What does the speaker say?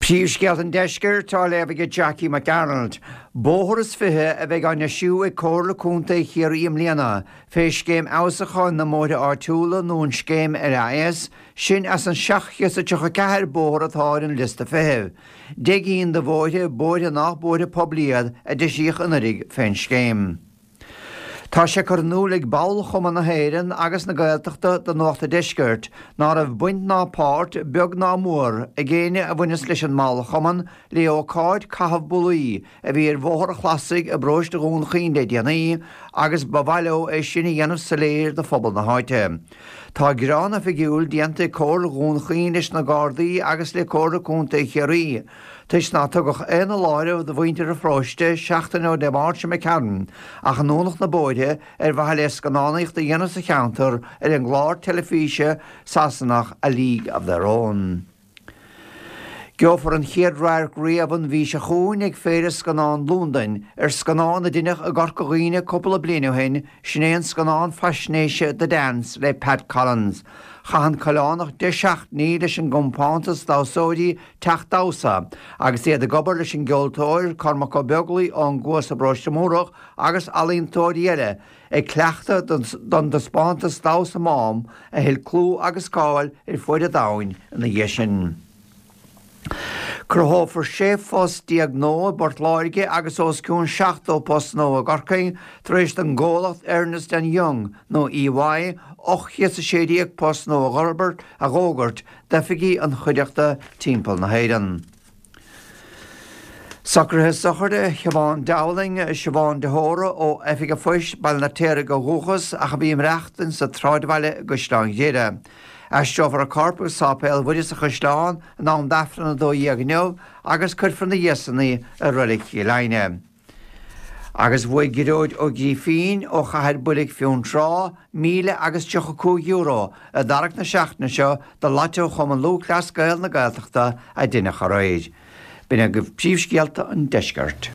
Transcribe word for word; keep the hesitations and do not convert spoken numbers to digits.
Príomhscéalt an deisceir tá le bheith Jackie McDonald. Bóthras fithe a bheith an siú ag cóirla cúnta chéiríam líana, féis céim ásacha na móide ártúla nún scéim ar áas, sin as an seachchas a tucha ceathir bóthar atá an lista fithe. Deigíonn de bhóide bóide nach bóide pobliad a de síoch anarig féin scéim. Tá sé chu núlaigh bail chuman na héireann agus na Gaeltachta do nuachta deisceart, ná a bhaint ná páirt beag ná mór a ggéine a bhaine leis an mála chuman le ó cáid cathab bulaí a bhí ar bhóthar chhlasaigh a bróis de gún chéine déanaí agus ba bhaileo é sinna dhéanamh sa léir de phobal na háite. Tá grána figiúil dianta cóir gún chéine na Gardaí agus le cóir cúnta chéirí. Teis ná tugach éna láireh do bhaintear a froiste seachtain ó de máirte me ceann, ach an nónach na bóide ar bhaile le scanánaíocht a dhéanamh sa cheantar ar an gláir telefíse Sassenach A League of Their Own. Geofar an chéadráir riamhan bhí se chuún ag féidir scanán Lúndain ar scanán a duineach a garcóghine coppla bliana hin sin éon scanán fasnéise The Dance le Pat Collins. Chahan cholánnach de seacht ní leis an gompántas dásóidí techt dása, agus é de gobar leis an geoltóir Cormac ó Beaglaí ón gcuas a bróiste múrach agus alíntóirí eile ag cleachta don de spántas dása mám a hill clú agus cáil ar foiide dáin na dhéisin. Cruthófar sé fós diagnó bort láirige agus oscún seachtó post nó a garcain tréis an ggólacht Ernest and Young nó E Y ochchias a sédíag post nó a Garbert a Gógart defigí an chuideachta timppel na héireann. Sacrathe sacharde Siobhan Dowling Siobhan de Hóra ó efig a foiis bal na téire go gúchas a chabíim reachtain sa tráidhhaile go slán géire. Eisteofar a corpus sápéil bhuiide sa chusláán ná an dafran dó dhéagneo agus chufran na dhéasannaí a rulig í leine. Agus bhuaig giróid ó gí fin ó chathir bulig fiún rá míle agus tucha cú euro a darach na seachna seo do láiteo chum an lúclas gail na Gaeltachta a duine choráid. Bina go príomhscéalta an deisceart.